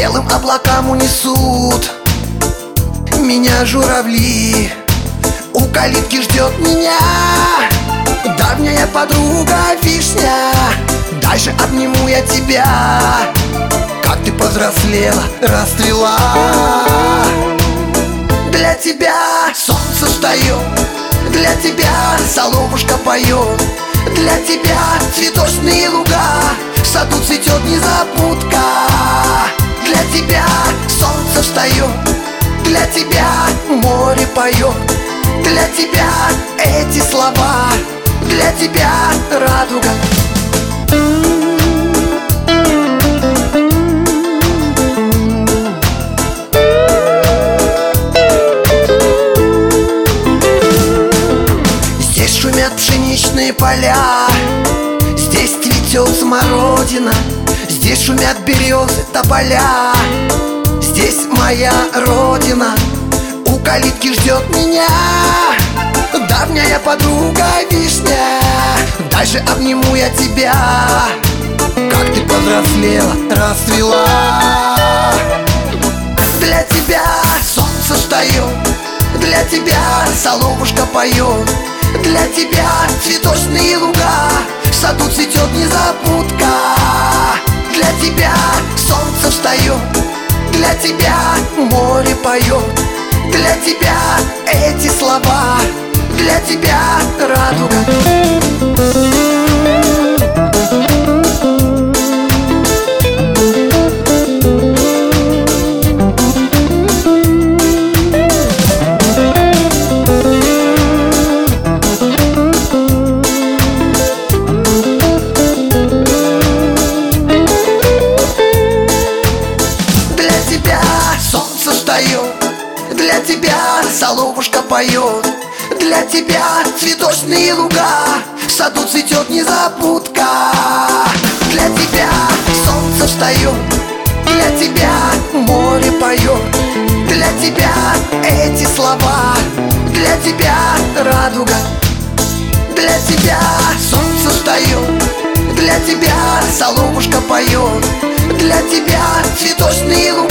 белым облакам унесут меня журавли. У калитки ждет меня давняя подруга вишня. Дальше обниму я тебя, как ты повзрослела, расцвела. Для тебя солнце встает, для тебя соловушка поет, для тебя цветочные луга, в саду цветет незабудка. Для тебя солнце встает, для тебя море поет, для тебя эти слова, для тебя радуга. Здесь шумят пшеничные поля, здесь цветет смородина, здесь шумят березы, тополя, здесь моя родина. У калитки ждет меня давняя подруга вишня. Дальше обниму я тебя, как ты повзрослела, расцвела. Для тебя солнце встает, для тебя соловушка поет, для тебя цветочные луга, в саду цветет незабудка. Для тебя солнце встает, для тебя море поет, для тебя эти слова, для тебя радуга. Для тебя солнце встает, для тебя соловушка поет, для тебя цветочные луга, в саду цветет незабудка. Для тебя солнце встает, для тебя море поет, для тебя эти слова, для тебя радуга. Для тебя солнце встает, для тебя соловушка поет, для тебя цветочные луга,